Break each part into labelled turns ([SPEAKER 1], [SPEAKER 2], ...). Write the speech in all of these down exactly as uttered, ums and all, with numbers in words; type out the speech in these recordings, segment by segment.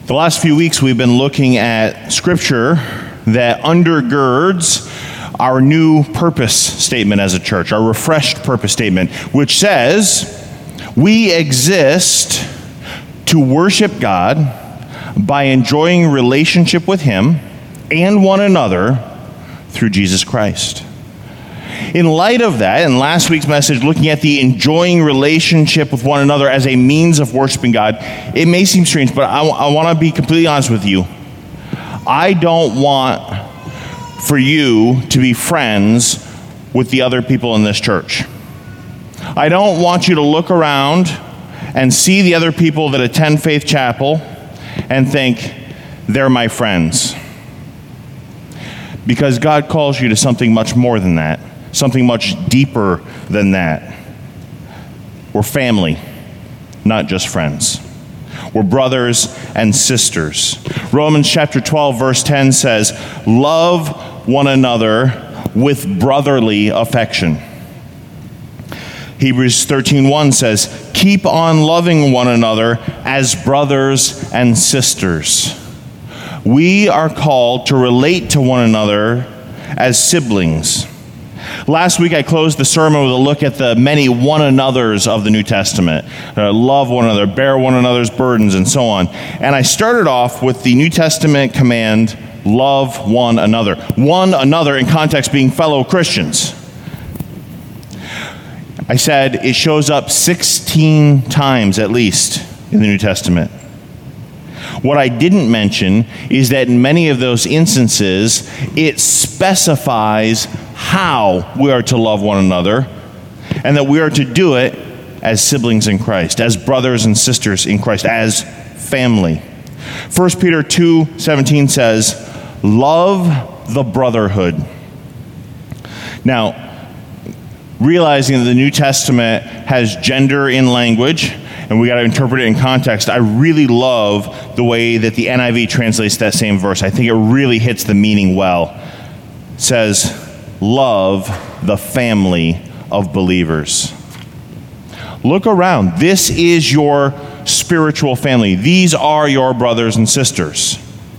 [SPEAKER 1] The last few weeks we've been looking at scripture that undergirds our new purpose statement as a church, our refreshed purpose statement, which says, we exist to worship God by enjoying relationship with Him and one another through Jesus Christ. In light of that, in last week's message, looking at the enjoying relationship with one another as a means of worshiping God, it may seem strange, but I, I want to be completely honest with you. I don't want for you to be friends with the other people in this church. I don't want you to look around and see the other people that attend Faith Chapel and think, they're my friends. Because God calls you to something much more than that. Something much deeper than that. We're family, not just friends. We're brothers and sisters. Romans chapter twelve, verse ten says, love one another with brotherly affection. Hebrews thirteen one says, keep on loving one another as brothers and sisters. We are called to relate to one another as siblings. Last week I closed the sermon with a look at the many one another's of the New Testament. Uh, love one another, bear one another's burdens, and so on. And I started off with the New Testament command, love one another. One another in context being fellow Christians. I said it shows up sixteen times at least in the New Testament. What I didn't mention is that in many of those instances, it specifies how we are to love one another, and that we are to do it as siblings in Christ, as brothers and sisters in Christ, as family. First Peter two seventeen says, love the brotherhood. Now, realizing that the New Testament has gender in language, and we got to interpret it in context, I really love the way that the N I V translates that same verse. I think it really hits the meaning well. It says, love the family of believers. Look around. This is your spiritual family. These are your brothers and sisters.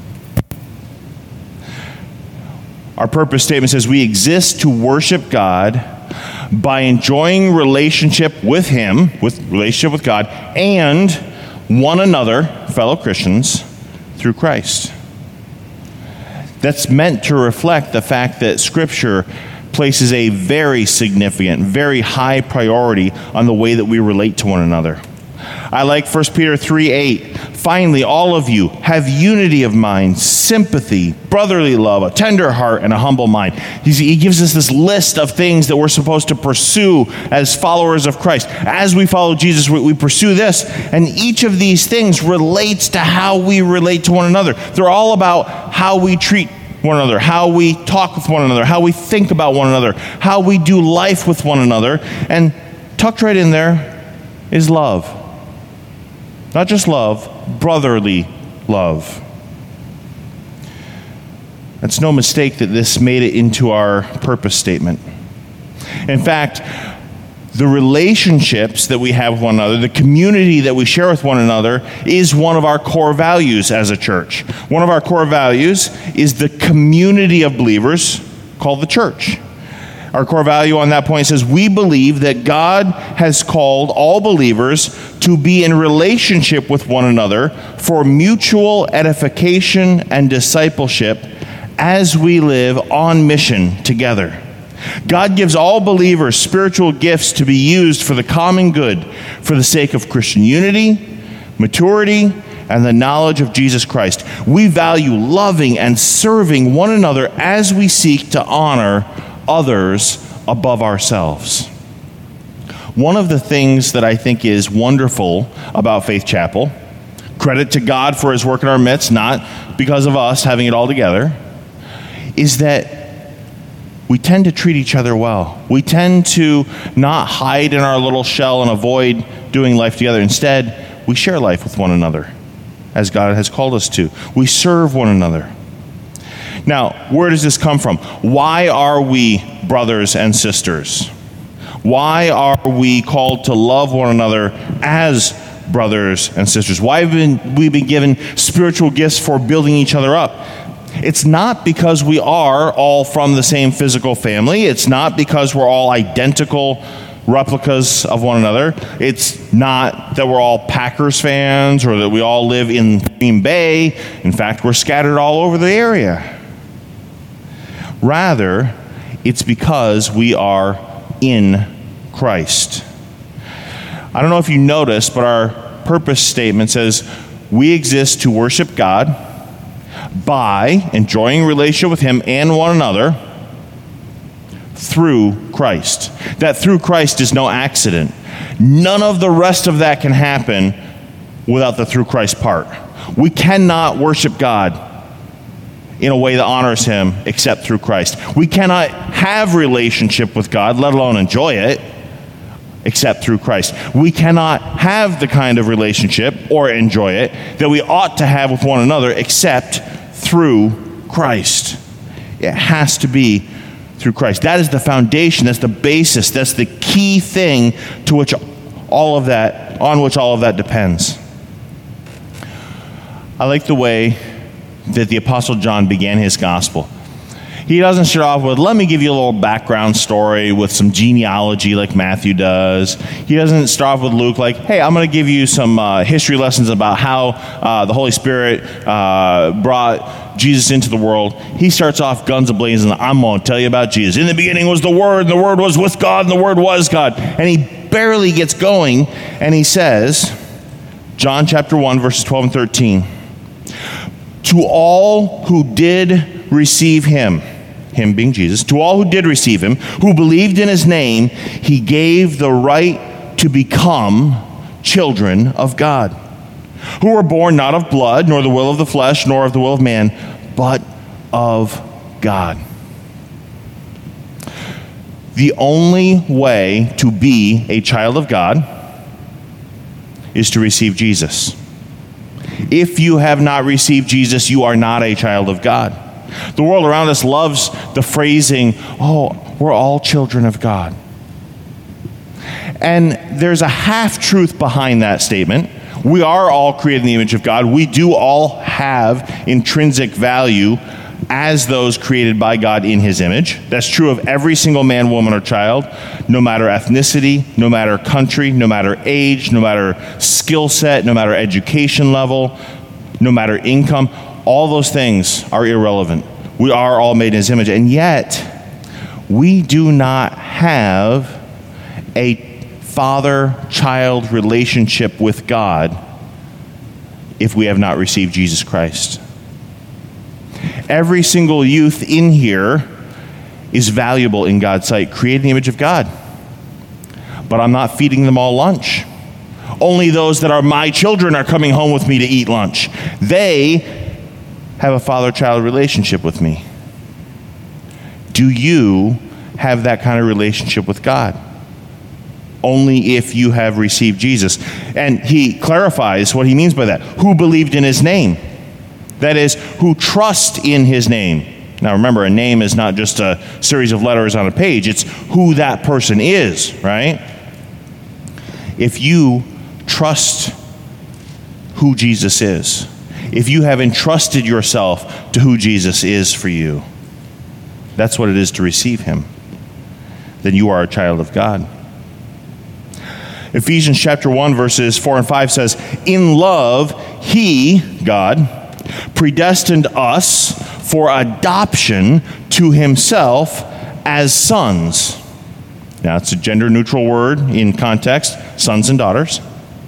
[SPEAKER 1] Our purpose statement says we exist to worship God by enjoying relationship with Him, with relationship with God, and one another, fellow Christians, through Christ. That's meant to reflect the fact that Scripture places a very significant, very high priority on the way that we relate to one another. I like First Peter three eight. Finally, all of you have unity of mind, sympathy, brotherly love, a tender heart, and a humble mind. He gives us this list of things that we're supposed to pursue as followers of Christ. As we follow Jesus, we pursue this, and each of these things relates to how we relate to one another. They're all about how we treat one another, how we talk with one another, how we think about one another, how we do life with one another, and tucked right in there is love. Not just love, brotherly love. It's no mistake that this made it into our purpose statement. In fact, the relationships that we have with one another, the community that we share with one another, is one of our core values as a church. One of our core values is the community of believers called the church. Our core value on that point says, we believe that God has called all believers to be in relationship with one another for mutual edification and discipleship as we live on mission together. God gives all believers spiritual gifts to be used for the common good, for the sake of Christian unity, maturity, and the knowledge of Jesus Christ. We value loving and serving one another as we seek to honor others above ourselves. One of the things that I think is wonderful about Faith Chapel, credit to God for His work in our midst, not because of us having it all together, is that we tend to treat each other well. We tend to not hide in our little shell and avoid doing life together. Instead, we share life with one another, as God has called us to. We serve one another. Now, where does this come from? Why are we brothers and sisters? Why are we called to love one another as brothers and sisters? Why have been, we been given spiritual gifts for building each other up? It's not because we are all from the same physical family. It's not because we're all identical replicas of one another. It's not that we're all Packers fans or that we all live in Green Bay. In fact, we're scattered all over the area. Rather, it's because we are in Christ. I don't know if you noticed, but our purpose statement says we exist to worship God by enjoying a relationship with Him and one another through Christ. That through Christ is no accident. None of the rest of that can happen without the through Christ part. We cannot worship God in a way that honors Him except through Christ. We cannot have relationship with God, let alone enjoy it, except through Christ. We cannot have the kind of relationship or enjoy it that we ought to have with one another except through Christ. It has to be through Christ. That is the foundation, that's the basis, that's the key thing to which all of that, on which all of that depends. I like the way that the Apostle John began his gospel. He doesn't start off with, let me give you a little background story with some genealogy like Matthew does. He doesn't start off with Luke like, hey, I'm going to give you some uh, history lessons about how uh, the Holy Spirit uh, brought Jesus into the world. He starts off guns a-blazing, I'm going to tell you about Jesus. In the beginning was the Word, and the Word was with God, and the Word was God. And he barely gets going, and he says, John chapter one, verses twelve and thirteen, to all who did receive Him, Him being Jesus, to all who did receive Him, who believed in His name, He gave the right to become children of God, who were born not of blood, nor the will of the flesh, nor of the will of man, but of God. The only way to be a child of God is to receive Jesus. If you have not received Jesus, you are not a child of God. The world around us loves the phrasing, oh, we're all children of God. And there's a half-truth behind that statement. We are all created in the image of God. We do all have intrinsic value as those created by God in His image. That's true of every single man, woman, or child, no matter ethnicity, no matter country, no matter age, no matter skill set, no matter education level, no matter income. All those things are irrelevant. We are all made in His image, and yet we do not have a father-child relationship with God if we have not received Jesus Christ. Every single youth in here is valuable in God's sight, created in the image of God. But I'm not feeding them all lunch. Only those that are my children are coming home with me to eat lunch. They have a father-child relationship with me. Do you have that kind of relationship with God? Only if you have received Jesus. And he clarifies what he means by that. Who believed in His name? That is, who trust in His name. Now remember, a name is not just a series of letters on a page. It's who that person is, right? If you trust who Jesus is, if you have entrusted yourself to who Jesus is for you, that's what it is to receive Him, then you are a child of God. Ephesians chapter one, verses four and five says, in love, He, God, predestined us for adoption to Himself as sons. Now, it's a gender-neutral word in context, sons and daughters,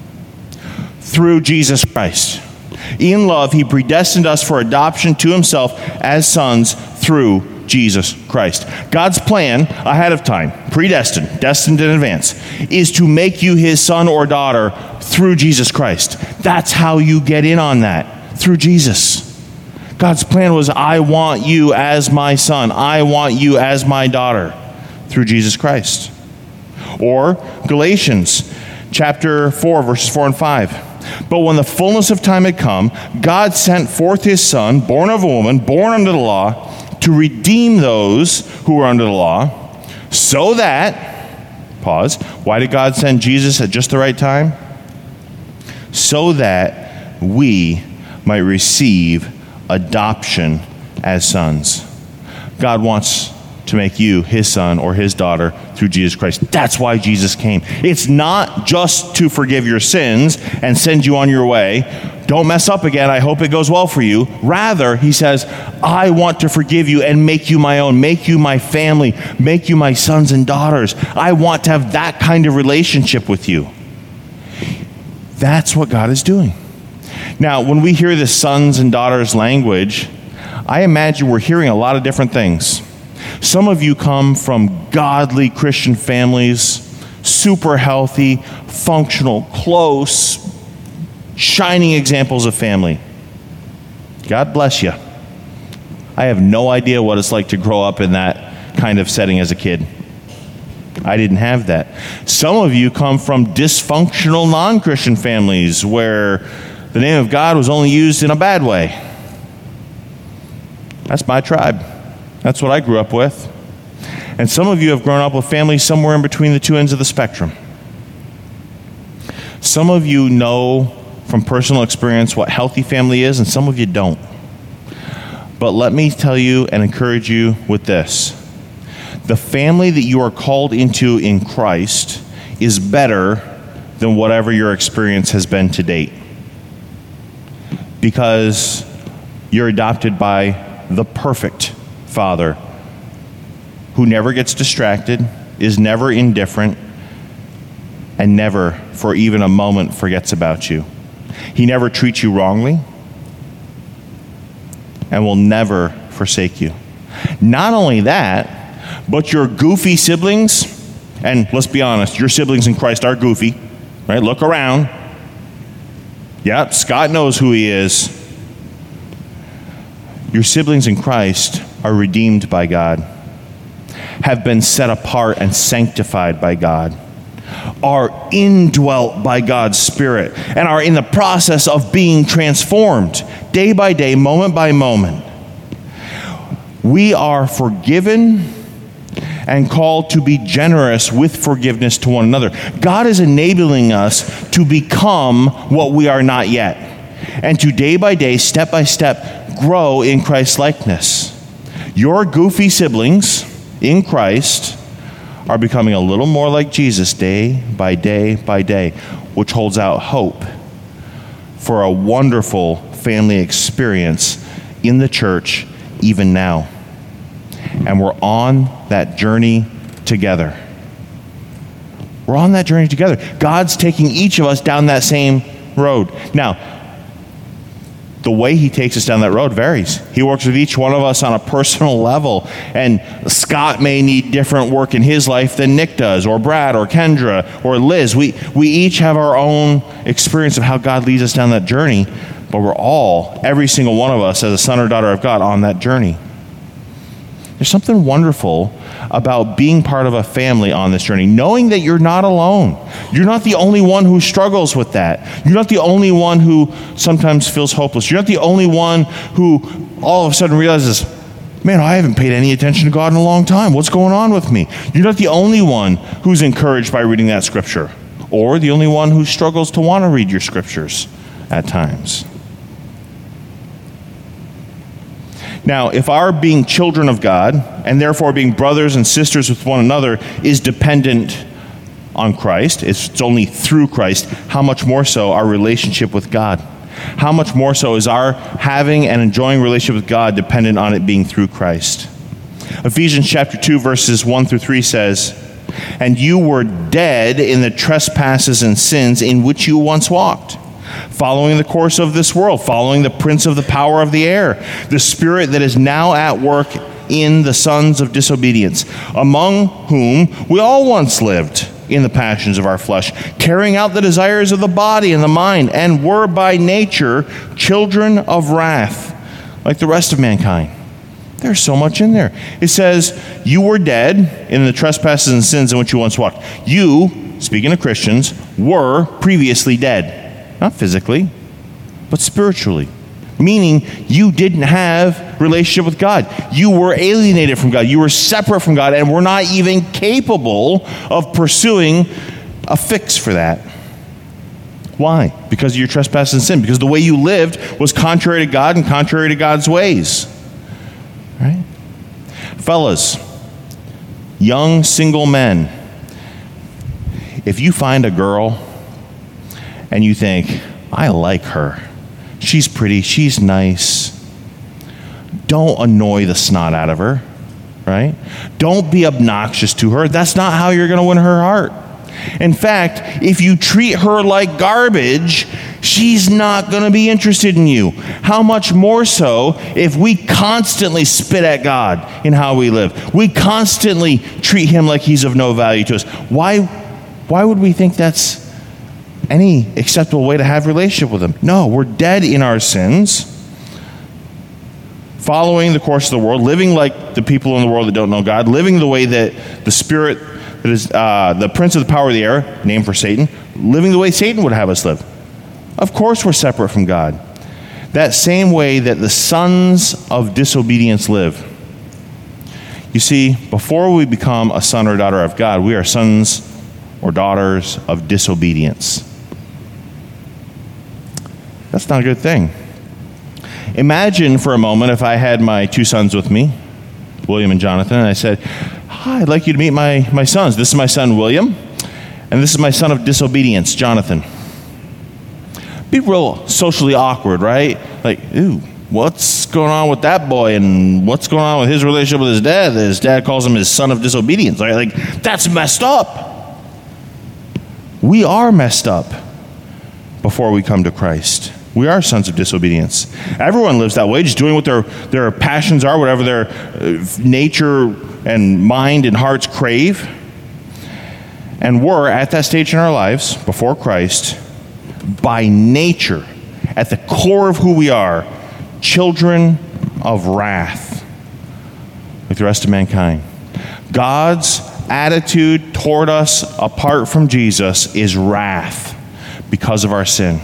[SPEAKER 1] through Jesus Christ. In love, He predestined us for adoption to Himself as sons through Jesus Christ. God's plan ahead of time, predestined, destined in advance, is to make you His son or daughter through Jesus Christ. That's how you get in on that, through Jesus. God's plan was, I want you as my son. I want you as my daughter through Jesus Christ. Or Galatians chapter four, verses four and five. But when the fullness of time had come, God sent forth His Son, born of a woman, born under the law, to redeem those who were under the law, so that, pause, why did God send Jesus at just the right time? so that we might receive adoption as sons. God wants to make you his son or his daughter through Jesus Christ. That's why Jesus came. It's not just to forgive your sins and send you on your way. Don't mess up again. I hope it goes well for you. Rather, he says, I want to forgive you and make you my own, make you my family, make you my sons and daughters. I want to have that kind of relationship with you. That's what God is doing. Now, when we hear the sons and daughters language, I imagine we're hearing a lot of different things. Some of you come from godly Christian families, super healthy, functional, close, shining examples of family. God bless you. I have no idea what it's like to grow up in that kind of setting as a kid. I didn't have that. Some of you come from dysfunctional non-Christian families where the name of God was only used in a bad way. That's my tribe. That's what I grew up with. And some of you have grown up with families somewhere in between the two ends of the spectrum. Some of you know from personal experience what healthy family is, and some of you don't. But let me tell you and encourage you with this. The family that you are called into in Christ is better than whatever your experience has been to date. Because you're adopted by the perfect Father who never gets distracted, is never indifferent, and never, for even a moment, forgets about you. He never treats you wrongly and will never forsake you. Not only that, but your goofy siblings, and let's be honest, your siblings in Christ are goofy, right? Look around. Yep, Scott knows who he is. Your siblings in Christ are redeemed by God, have been set apart and sanctified by God, are indwelt by God's Spirit, and are in the process of being transformed day by day, moment by moment. We are forgiven and called to be generous with forgiveness to one another. God is enabling us to become what we are not yet, and to day by day, step by step, grow in Christ's likeness. Your goofy siblings in Christ are becoming a little more like Jesus day by day by day, which holds out hope for a wonderful family experience in the church even now. And we're on that journey together. We're on that journey together. God's taking each of us down that same road. Now, the way he takes us down that road varies. He works with each one of us on a personal level. And Scott may need different work in his life than Nick does, or Brad, or Kendra, or Liz. We, we each have our own experience of how God leads us down that journey, but we're all, every single one of us, as a son or daughter of God, on that journey. There's something wonderful about being part of a family on this journey, knowing that you're not alone. You're not the only one who struggles with that. You're not the only one who sometimes feels hopeless. You're not the only one who all of a sudden realizes, man, I haven't paid any attention to God in a long time. What's going on with me? You're not the only one who's encouraged by reading that scripture, or the only one who struggles to want to read your scriptures at times. Now, if our being children of God, and therefore being brothers and sisters with one another, is dependent on Christ, it's only through Christ, how much more so our relationship with God? How much more so is our having and enjoying relationship with God dependent on it being through Christ? Ephesians chapter two, verses one through three says, "And you were dead in the trespasses and sins in which you once walked, following the course of this world, following the prince of the power of the air, the spirit that is now at work in the sons of disobedience, among whom we all once lived in the passions of our flesh, carrying out the desires of the body and the mind, and were by nature children of wrath, like the rest of mankind." There's so much in there. It says, you were dead in the trespasses and sins in which you once walked. You, speaking of Christians, were previously dead. Not physically, but spiritually. Meaning you didn't have relationship with God. You were alienated from God. You were separate from God and were not even capable of pursuing a fix for that. Why? Because of your trespass and sin. Because the way you lived was contrary to God and contrary to God's ways. Right? Fellas, young single men, if you find a girl and you think, I like her, she's pretty, she's nice, don't annoy the snot out of her, right? Don't be obnoxious to her. That's not how you're going to win her heart. In fact, if you treat her like garbage, she's not going to be interested in you. How much more so if we constantly spit at God in how we live? We constantly treat him like he's of no value to us. Why, why would we think that's any acceptable way to have a relationship with him? No, we're dead in our sins, following the course of the world, living like the people in the world that don't know God, living the way that the Spirit that is uh, the prince of the power of the air, named for Satan, living the way Satan would have us live. Of course we're separate from God. That same way that the sons of disobedience live. You see, before we become a son or daughter of God, we are sons or daughters of disobedience. That's not a good thing. Imagine for a moment if I had my two sons with me, William and Jonathan, and I said, hi, I'd like you to meet my, my sons. This is my son, William, and this is my son of disobedience, Jonathan. Be real socially awkward, right? Like, ooh, what's going on with that boy, and what's going on with his relationship with his dad? His dad calls him his son of disobedience, right? Like, that's messed up. We are messed up before we come to Christ. We are sons of disobedience. Everyone lives that way, just doing what their, their passions are, whatever their uh, nature and mind and hearts crave. And we're at that stage in our lives, before Christ, by nature, at the core of who we are, children of wrath, like the rest of mankind. God's attitude toward us apart from Jesus is wrath because of our sin.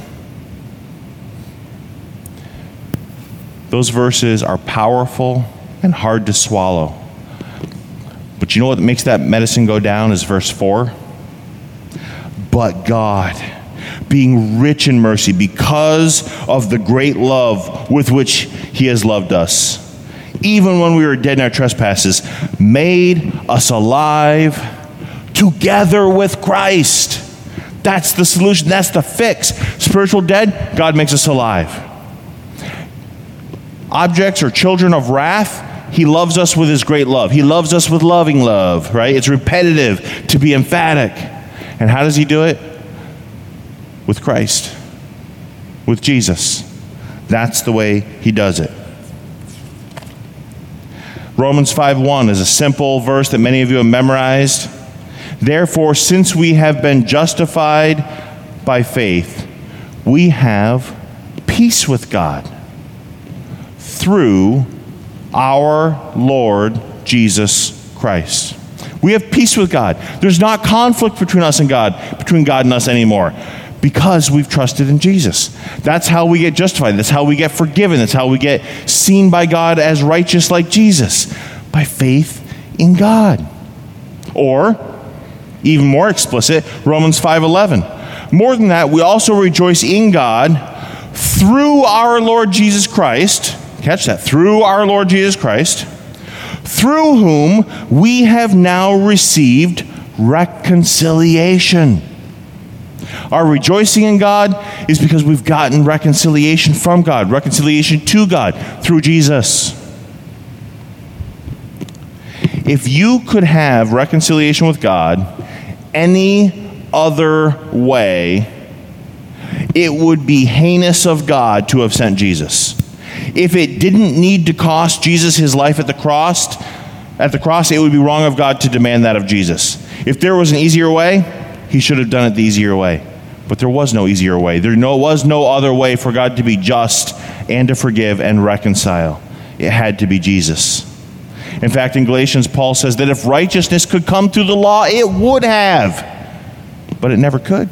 [SPEAKER 1] Those verses are powerful and hard to swallow. But you know what makes that medicine go down is verse four. But God, being rich in mercy, because of the great love with which he has loved us, even when we were dead in our trespasses, made us alive together with Christ. That's the solution. That's the fix. Spiritual dead, God makes us alive. Objects or children of wrath, he loves us with his great love. He loves us with loving love, right? It's repetitive to be emphatic. And how does he do it? With Christ, with Jesus. That's the way he does it. Romans five one is a simple verse that many of you have memorized. Therefore, since we have been justified by faith, we have peace with God through our Lord Jesus Christ. We have peace with God. There's not conflict between us and God, between God and us anymore, because we've trusted in Jesus. That's how we get justified. That's how we get forgiven. That's how we get seen by God as righteous like Jesus, by faith in God. Or, even more explicit, Romans five eleven. More than that, we also rejoice in God through our Lord Jesus Christ. Catch that. Through our Lord Jesus Christ, through whom we have now received reconciliation. Our rejoicing in God is because we've gotten reconciliation from God, reconciliation to God through Jesus. If you could have reconciliation with God any other way, it would be heinous of God to have sent Jesus. If it didn't need to cost Jesus his life at the cross, at the cross, it would be wrong of God to demand that of Jesus. If there was an easier way, he should have done it the easier way. But there was no easier way. There no, was no other way for God to be just and to forgive and reconcile. It had to be Jesus. In fact, in Galatians, Paul says that if righteousness could come through the law, it would have. But it never could.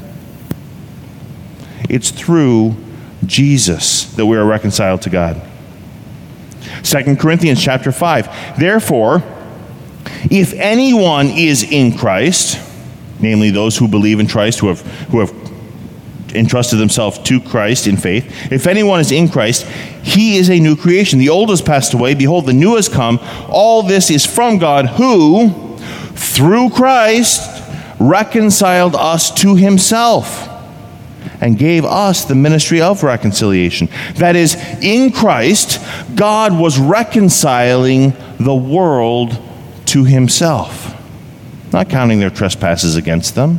[SPEAKER 1] It's through Jesus that we are reconciled to God. Second Corinthians chapter five. Therefore, if anyone is in Christ, namely those who believe in Christ, who have who have entrusted themselves to Christ in faith. If anyone is in Christ, he is a new creation. The old has passed away. Behold, the new has come. All this is from God, who, through Christ, reconciled us to himself and gave us the ministry of reconciliation. That is, in Christ, God was reconciling the world to himself, not counting their trespasses against them.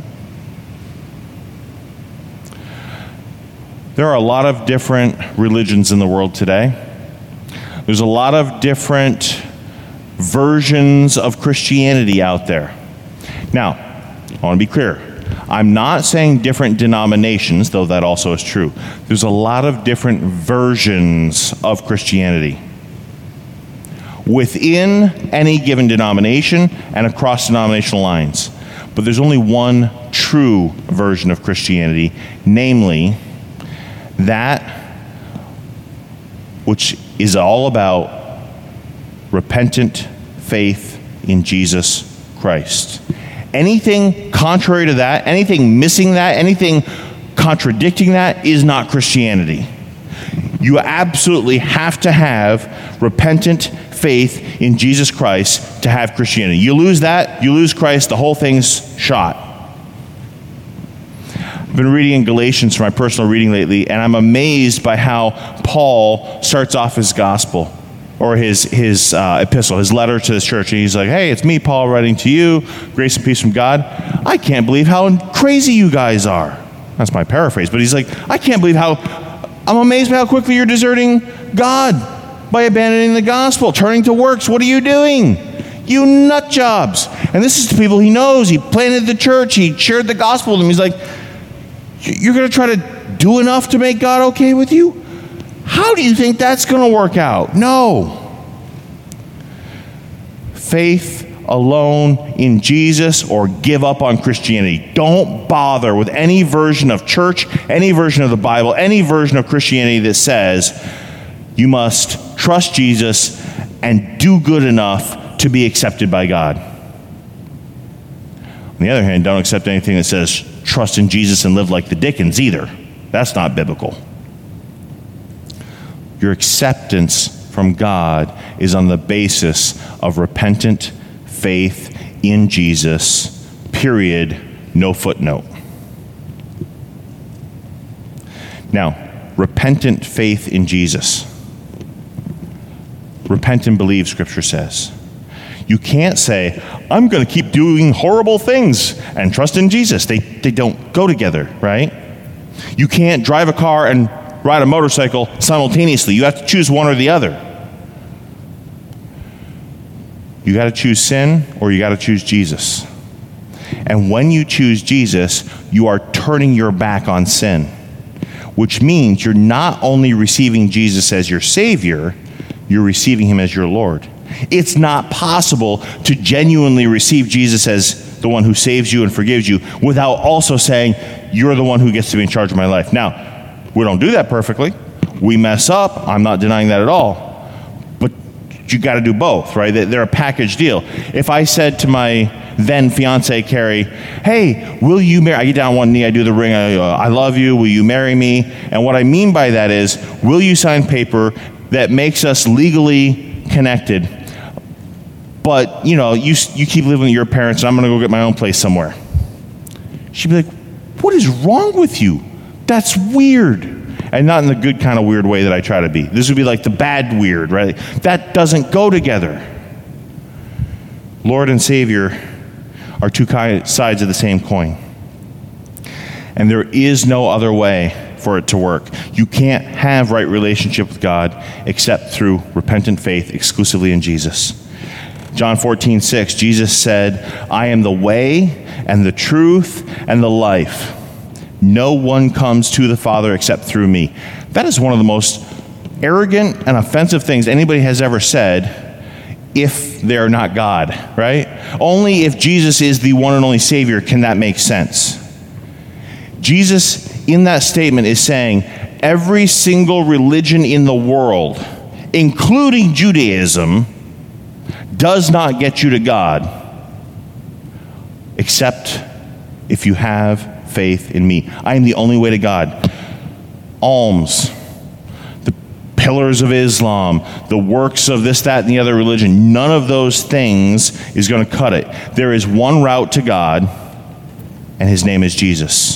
[SPEAKER 1] There are a lot of different religions in the world today. There's a lot of different versions of Christianity out there. Now, I want to be clear. I'm not saying different denominations, though that also is true. There's a lot of different versions of Christianity within any given denomination and across denominational lines. But there's only one true version of Christianity, namely that which is all about repentant faith in Jesus Christ. Anything contrary to that, anything missing that, anything contradicting that is not Christianity. You absolutely have to have repentant faith in Jesus Christ to have Christianity. You lose that, you lose Christ, the whole thing's shot. I've been reading in Galatians for my personal reading lately, and I'm amazed by how Paul starts off his gospel, or his his uh, epistle, his letter to the church. And he's like, hey, it's me, Paul, writing to you. Grace and peace from God. I can't believe how crazy you guys are. That's my paraphrase, but he's like, I can't believe how, I'm amazed by how quickly you're deserting God by abandoning the gospel, turning to works. What are you doing? You nut jobs. And this is to people he knows. He planted the church. He shared the gospel with them. He's like, you're going to try to do enough to make God okay with you? How do you think that's going to work out? No. Faith alone in Jesus, or give up on Christianity. Don't bother with any version of church, any version of the Bible, any version of Christianity that says you must trust Jesus and do good enough to be accepted by God. On the other hand, don't accept anything that says trust in Jesus and live like the Dickens either. That's not biblical. Your acceptance from God is on the basis of repentant faith in Jesus, period, no footnote. Now, repentant faith in Jesus. Repent and believe, Scripture says. You can't say, I'm going to keep doing horrible things and trust in Jesus. They, they don't go together, right? You can't drive a car and ride a motorcycle simultaneously. You have to choose one or the other. You got to choose sin, or you got to choose Jesus. And when you choose Jesus, you are turning your back on sin, which means you're not only receiving Jesus as your Savior, you're receiving him as your Lord. It's not possible to genuinely receive Jesus as the one who saves you and forgives you without also saying, you're the one who gets to be in charge of my life. Now, we don't do that perfectly. We mess up. I'm not denying that at all. But you got to do both, right? They're a package deal. If I said to my then fiance, Carrie, hey, will you marry? I get down on one knee, I do the ring, I, uh, I love you, will you marry me? And what I mean by that is, will you sign paper that makes us legally connected, but, you know, you, you keep living with your parents, and I'm going to go get my own place somewhere? She'd be like, what is wrong with you? That's weird. And not in the good kind of weird way that I try to be. This would be like the bad weird, right? That doesn't go together. Lord and Savior are two sides of the same coin. And there is no other way for it to work. You can't have right relationship with God except through repentant faith exclusively in Jesus. John fourteen six, Jesus said, I am the way and the truth and the life. No one comes to the Father except through me. That is one of the most arrogant and offensive things anybody has ever said if they're not God, right? Only if Jesus is the one and only Savior can that make sense. Jesus, in that statement, is saying every single religion in the world, including Judaism, does not get you to God except if you have faith in me. I am the only way to God. Alms, the pillars of Islam, the works of this, that, and the other religion, none of those things is going to cut it. There is one route to God, and his name is Jesus.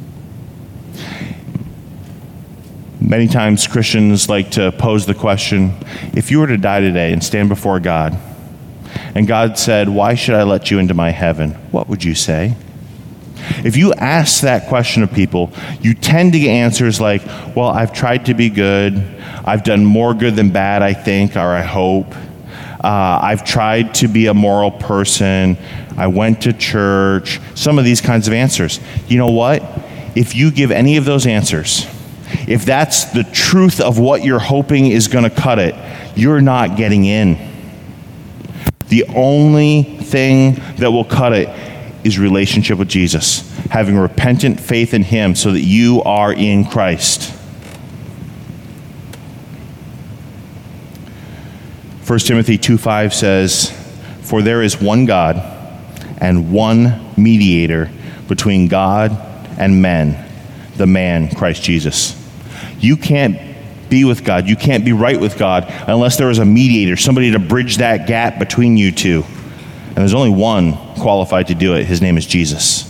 [SPEAKER 1] Many times Christians like to pose the question, if you were to die today and stand before God, and God said, why should I let you into my heaven? What would you say? If you ask that question of people, you tend to get answers like, well, I've tried to be good. I've done more good than bad, I think, or I hope. Uh, I've tried to be a moral person. I went to church. Some of these kinds of answers. You know what? If you give any of those answers, if that's the truth of what you're hoping is going to cut it, you're not getting in. The only thing that will cut it is relationship with Jesus, having repentant faith in him so that you are in Christ. First Timothy two five says, for there is one God and one mediator between God and men, the man, Christ Jesus. You can't be with God. You can't be right with God unless there is a mediator, somebody to bridge that gap between you two. And there's only one qualified to do it. His name is Jesus.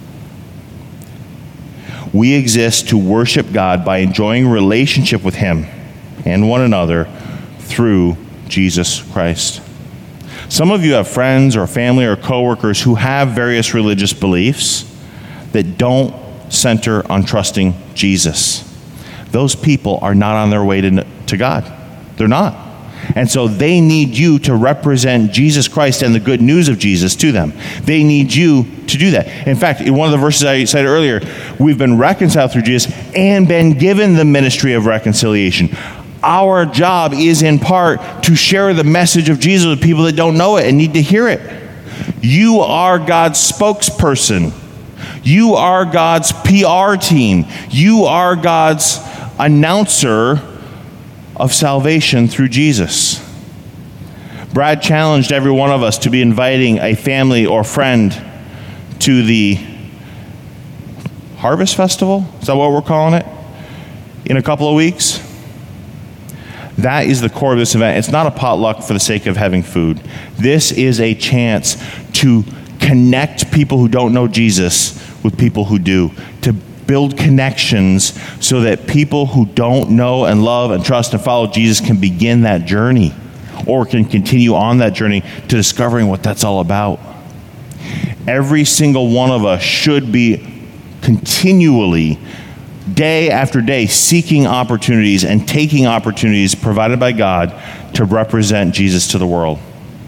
[SPEAKER 1] We exist to worship God by enjoying a relationship with him and one another through Jesus Christ. Some of you have friends or family or coworkers who have various religious beliefs that don't center on trusting Jesus. Those people are not on their way to, to God. They're not. And so they need you to represent Jesus Christ and the good news of Jesus to them. They need you to do that. In fact, in one of the verses I cited earlier, we've been reconciled through Jesus and been given the ministry of reconciliation. Our job is in part to share the message of Jesus with people that don't know it and need to hear it. You are God's spokesperson. You are God's P R team. You are God's announcer of salvation through Jesus. Brad challenged every one of us to be inviting a family or friend to the Harvest Festival. Is that what we're calling it? In a couple of weeks. That is the core of this event. It's not a potluck for the sake of having food. This is a chance to connect people who don't know Jesus with people who do, to build connections so that people who don't know and love and trust and follow Jesus can begin that journey or can continue on that journey to discovering what that's all about. Every single one of us should be continually, day after day, seeking opportunities and taking opportunities provided by God to represent Jesus to the world.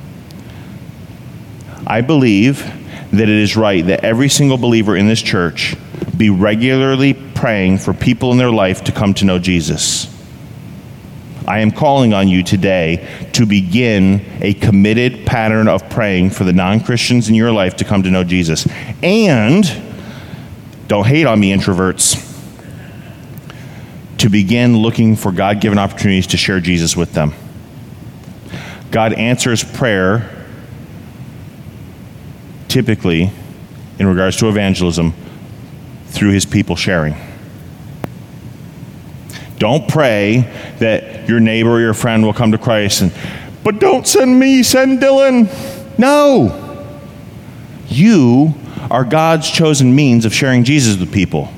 [SPEAKER 1] I believe that it is right that every single believer in this church be regularly praying for people in their life to come to know Jesus. I am calling on you today to begin a committed pattern of praying for the non-Christians in your life to come to know Jesus. And, don't hate on me, introverts, to begin looking for God-given opportunities to share Jesus with them. God answers prayer typically, in regards to evangelism, through his people sharing. Don't pray that your neighbor or your friend will come to Christ and, but don't send me, send Dylan. No. You are God's chosen means of sharing Jesus with people.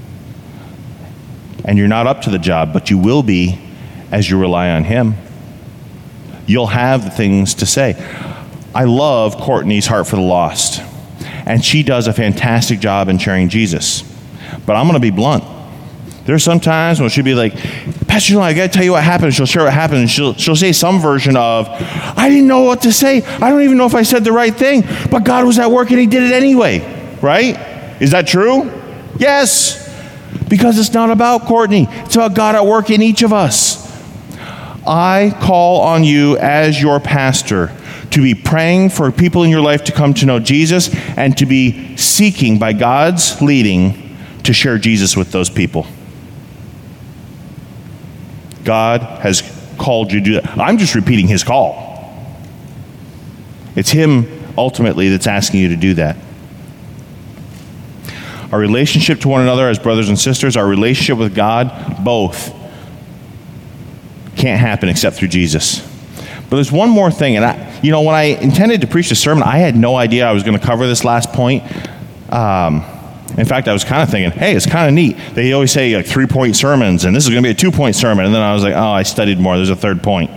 [SPEAKER 1] And you're not up to the job, but you will be as you rely on him. You'll have the things to say. I love Courtney's Heart for the Lost, and she does a fantastic job in sharing Jesus. But I'm going to be blunt. There's some times when she'll be like, Pastor John, I got to tell you what happened. She'll share what happened, and she'll, she'll say some version of, I didn't know what to say. I don't even know if I said the right thing, but God was at work and he did it anyway. Right? Is that true? Yes. Because it's not about Courtney. It's about God at work in each of us. I call on you as your pastor to be praying for people in your life to come to know Jesus and to be seeking by God's leading to share Jesus with those people. God has called you to do that. I'm just repeating his call. It's him ultimately that's asking you to do that. Our relationship to one another as brothers and sisters, our relationship with God, both can't happen except through Jesus. But there's one more thing, and I, you know, when I intended to preach the sermon, I had no idea I was going to cover this last point. Um, in fact, I was kind of thinking, hey, it's kind of neat. They always say like three-point sermons, and this is going to be a two-point sermon. And then I was like, oh, I studied more. There's a third point.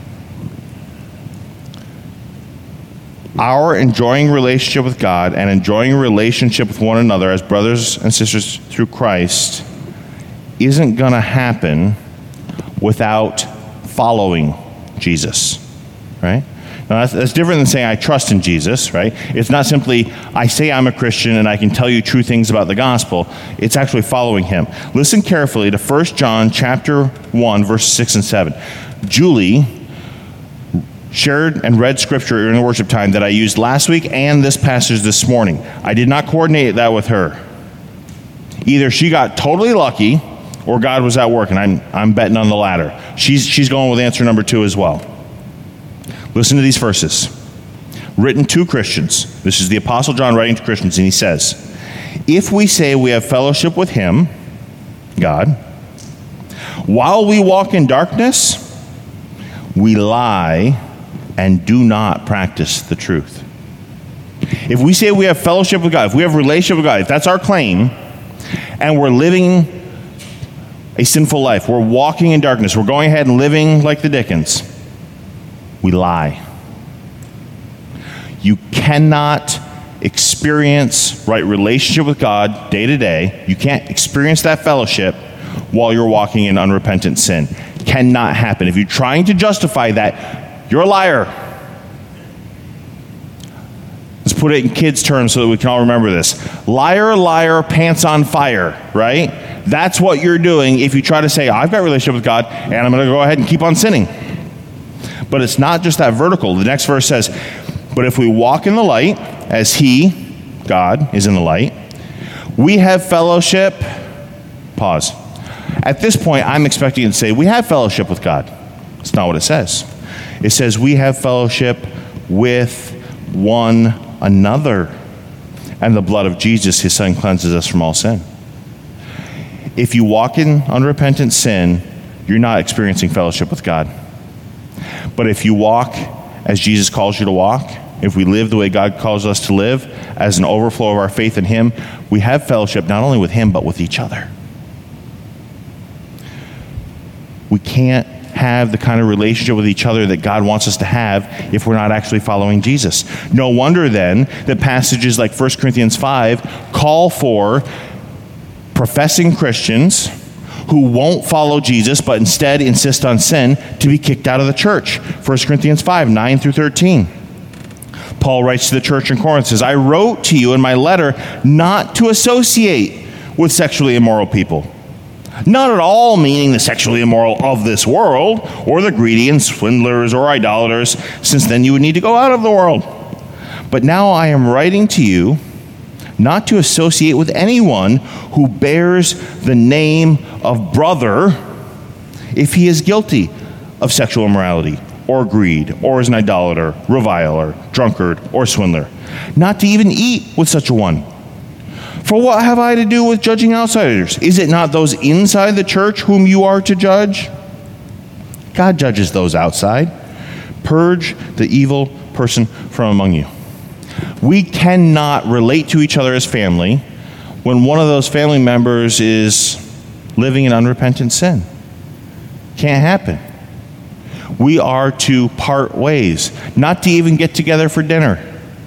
[SPEAKER 1] Our enjoying relationship with God and enjoying relationship with one another as brothers and sisters through Christ isn't going to happen without following Jesus, right? Now that's, that's different than saying I trust in Jesus, right? It's not simply I say I'm a Christian and I can tell you true things about the gospel. It's actually following him. Listen carefully to First John chapter one, verses six and seven. Julie shared and read scripture in the worship time that I used last week and this passage this morning. I did not coordinate that with her. Either she got totally lucky or God was at work, and I'm I'm betting on the latter. She's she's going with answer number two as well. Listen to these verses. Written to Christians. This is the Apostle John writing to Christians, and he says, if we say we have fellowship with him, God, while we walk in darkness, we lie and do not practice the truth. If we say we have fellowship with God, if we have relationship with God, if that's our claim, and we're living a sinful life, we're walking in darkness, we're going ahead and living like the Dickens, we lie. You cannot experience right relationship with God day to day. You can't experience that fellowship while you're walking in unrepentant sin. Cannot happen. If you're trying to justify that, you're a liar. Let's put it in kids' terms so that we can all remember this. Liar, liar, pants on fire, right? That's what you're doing if you try to say, I've got a relationship with God, and I'm going to go ahead and keep on sinning. But it's not just that vertical. The next verse says, but if we walk in the light, as he, God, is in the light, we have fellowship. Pause. At this point, I'm expecting it to say, we have fellowship with God. That's not what it says. It says, we have fellowship with one another. And the blood of Jesus, his son, cleanses us from all sin. If you walk in unrepentant sin, you're not experiencing fellowship with God. But if you walk as Jesus calls you to walk, if we live the way God calls us to live, as an overflow of our faith in him, we have fellowship not only with him, but with each other. We can't have the kind of relationship with each other that God wants us to have if we're not actually following Jesus. No wonder then that passages like First Corinthians five call for professing Christians who won't follow Jesus but instead insist on sin to be kicked out of the church. First Corinthians five, nine through thirteen. Paul writes to the church in Corinth, says, I wrote to you in my letter not to associate with sexually immoral people. Not at all meaning the sexually immoral of this world, or the greedy and swindlers or idolaters, since then you would need to go out of the world. But now I am writing to you not to associate with anyone who bears the name of brother if he is guilty of sexual immorality, or greed, or is an idolater, reviler, drunkard, or swindler. Not to even eat with such a one. For what have I to do with judging outsiders? Is it not those inside the church whom you are to judge? God judges those outside. Purge the evil person from among you. We cannot relate to each other as family when one of those family members is living in unrepentant sin. Can't happen. We are to part ways, not to even get together for dinner.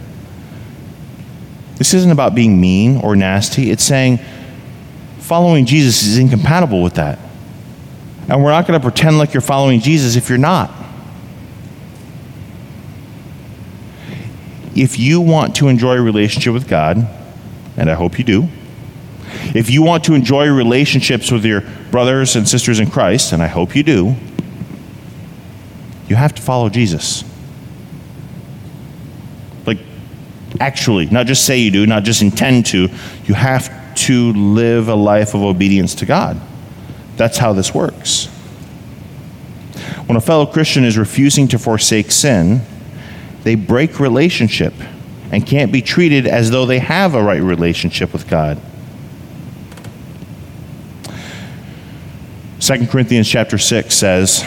[SPEAKER 1] This isn't about being mean or nasty. It's saying following Jesus is incompatible with that. And we're not going to pretend like you're following Jesus if you're not. If you want to enjoy a relationship with God, and I hope you do, if you want to enjoy relationships with your brothers and sisters in Christ, and I hope you do, you have to follow Jesus. Like, actually, not just say you do, not just intend to, you have to live a life of obedience to God. That's how this works. When a fellow Christian is refusing to forsake sin, they break relationship and can't be treated as though they have a right relationship with God. Second Corinthians chapter six says,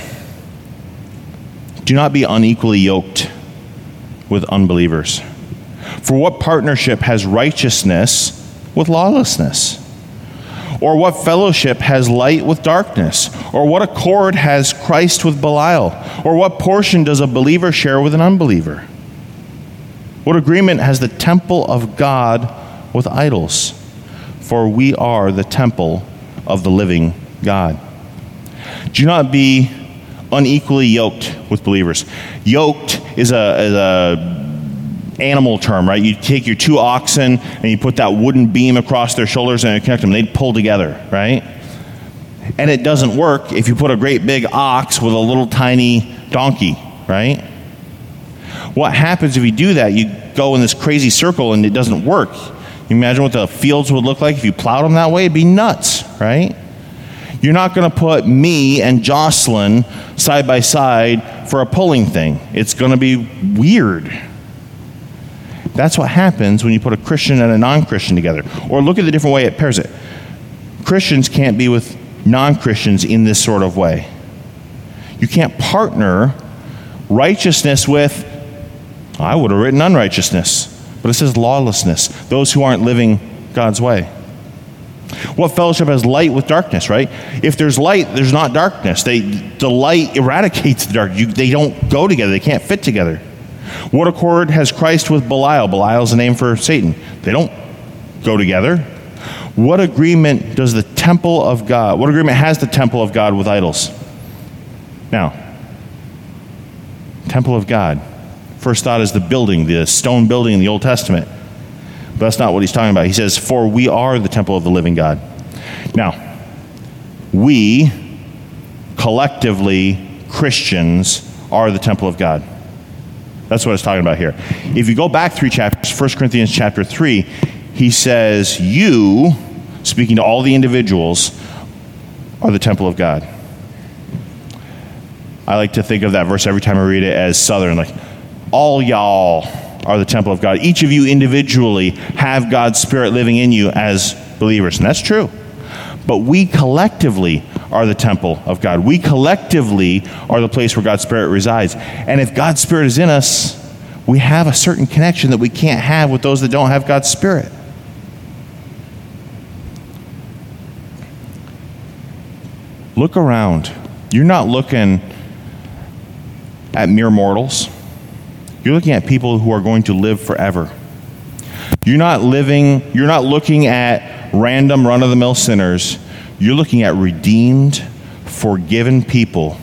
[SPEAKER 1] "Do not be unequally yoked with unbelievers. For what partnership has righteousness with lawlessness? Or what fellowship has light with darkness? Or what accord has Christ with Belial? Or what portion does a believer share with an unbeliever? What agreement has the temple of God with idols? For we are the temple of the living God." Do not be unequally yoked with believers. Yoked is a, is a animal term, right? You take your two oxen and you put that wooden beam across their shoulders and you connect them. They'd pull together, right? And it doesn't work if you put a great big ox with a little tiny donkey, right? What happens if you do that? You go in this crazy circle and it doesn't work. You imagine what the fields would look like if you plowed them that way? It'd be nuts, right? You're not going to put me and Jocelyn side by side for a pulling thing. It's going to be weird. That's what happens when you put a Christian and a non-Christian together. Or look at the different way it pairs it. Christians can't be with non-Christians in this sort of way. You can't partner righteousness with, I would have written unrighteousness, but it says lawlessness, those who aren't living God's way. What fellowship has light with darkness, right? If there's light, there's not darkness. They, the light eradicates the dark. You, they don't go together. They can't fit together. What accord has Christ with Belial? Belial is a name for Satan. They don't go together. What agreement does the temple of God, what agreement has the temple of God with idols? Now, temple of God. First thought is the building, the stone building in the Old Testament. But that's not what he's talking about. He says, for we are the temple of the living God. Now, we, collectively, Christians, are the temple of God. That's what it's talking about here. If you go back three chapters, First Corinthians chapter three, he says, you, speaking to all the individuals, are the temple of God. I like to think of that verse every time I read it as Southern, like, all y'all are the temple of God. Each of you individually have God's Spirit living in you as believers, and that's true. But we collectively are the temple of God. We collectively are the place where God's Spirit resides. And if God's Spirit is in us, we have a certain connection that we can't have with those that don't have God's Spirit. Look around. You're not looking at mere mortals. You're looking at people who are going to live forever. You're not living, you're not looking at random run-of-the-mill sinners. You're looking at redeemed, forgiven people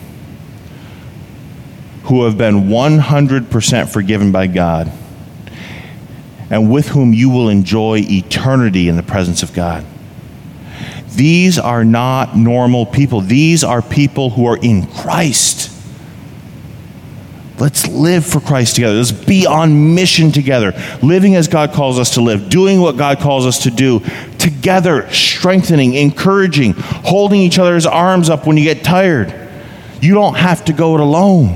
[SPEAKER 1] who have been one hundred percent forgiven by God and with whom you will enjoy eternity in the presence of God. These are not normal people. These are people who are in Christ. Let's live for Christ together. Let's be on mission together, living as God calls us to live, doing what God calls us to do, together, strengthening, encouraging, holding each other's arms up when you get tired. You don't have to go it alone.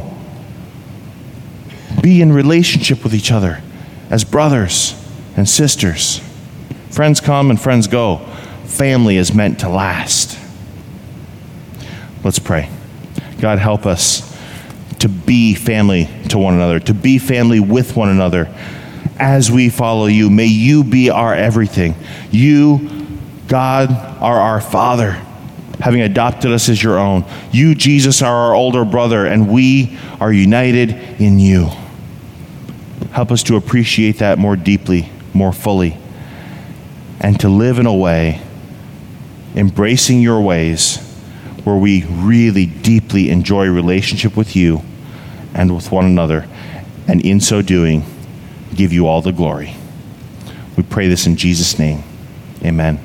[SPEAKER 1] Be in relationship with each other as brothers and sisters. Friends come and friends go. Family is meant to last. Let's pray. God, help us to be family to one another, to be family with one another as we follow you. May you be our everything. You, God, are our Father, having adopted us as your own. You, Jesus, are our older brother, and we are united in you. Help us to appreciate that more deeply, more fully, and to live in a way, embracing your ways, where we really deeply enjoy relationship with you and with one another, and in so doing, give you all the glory. We pray this in Jesus' name. Amen.